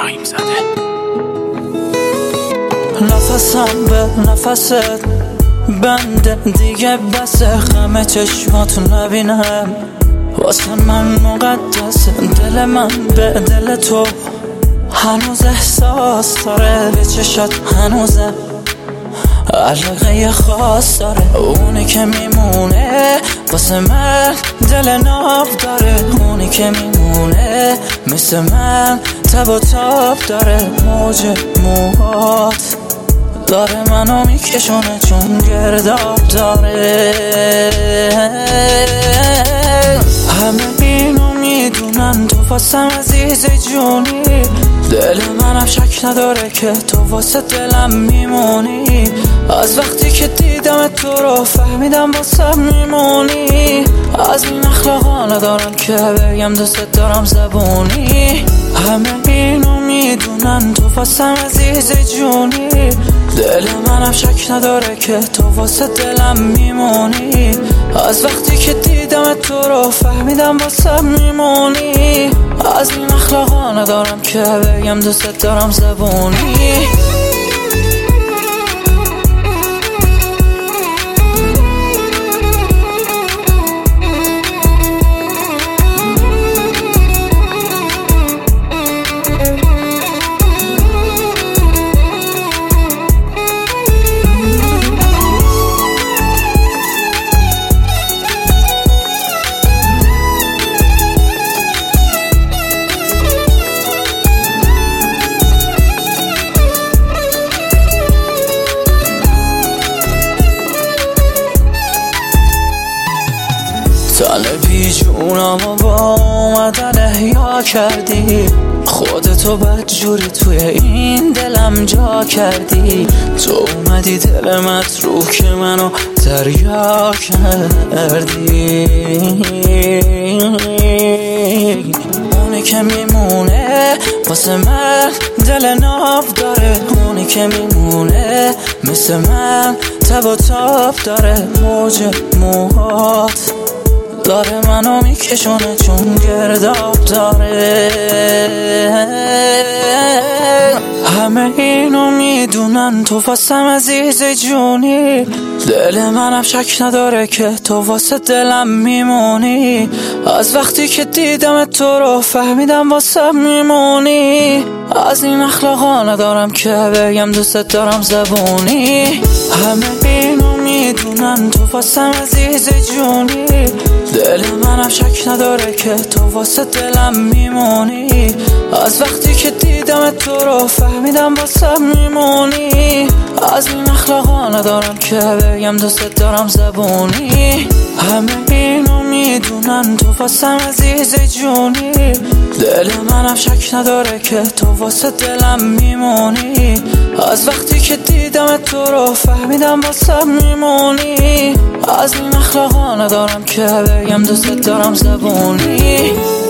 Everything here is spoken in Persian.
ابراهیم زاده. نفسم به نفست بنده دیگه بسه، غم چشماتو نبینم واسه من مقدسه. دل من به دل تو هنوز احساس داره، به چشات هنوزه علاقه خاص داره. اونی که میمونه واسه من دل ناب داره، اونی که میمونه مثل من تب و تاب داره. موج موهات داره منو میکشونه چون گرداب داره. همه اینو میدونن تو واسم عزیز جونی، دل منم شک نداره که تو واسه دلم میمونی. از وقتی که دیدم تو رو فهمیدم واسم میمونی. از این اخلاقا ندارم که بگم دوست دارم زبونی. همه اینو میدونن تو واسم عزیز جونی، دل منم شک نداره که تو واسه دلم میمونی. از وقتی که دیدم تو رو فهمیدم واسم میمونی. از این اخلاقا ندارم که بگم دوست دارم زبونی. طالبی جونمو با اومدن احیا کردی، خودتو بدجوری توی این دلم جا کردی. تو اومدی دل متروک منو دریا کردی. اونی که میمونه واسه من دل ناب داره، اونی که میمونه مثل من تب و تاب داره. موج موهات داره منو میکشونه چون گرداب داره. همه اینو میدونن تو واسم عزیز جونی، دل منم شک نداره که تو واسه دلم میمونی. از وقتی که دیدم تو رو فهمیدم واسم میمونی. از این اخلاقا ندارم که بگم دوست دارم زبونی. همه اینو میدونن تو واسم عزیز جونی، دل منم شک نداره که تو واسه دلم میمونی. از وقتی که دیدم تو رو فهمیدم واسم میمونی. از این اخلاقا ندارم که بگم دوست دارم زبونی. همه اینو میدونن تو واسم عزیز جونی، دل منم شک نداره که تو واسه دلم میمونی. از وقتی که دیدم تو رو فهمیدم واسم میمونی. از این اخلاقا ندارم که بگم دوست دارم زبونی.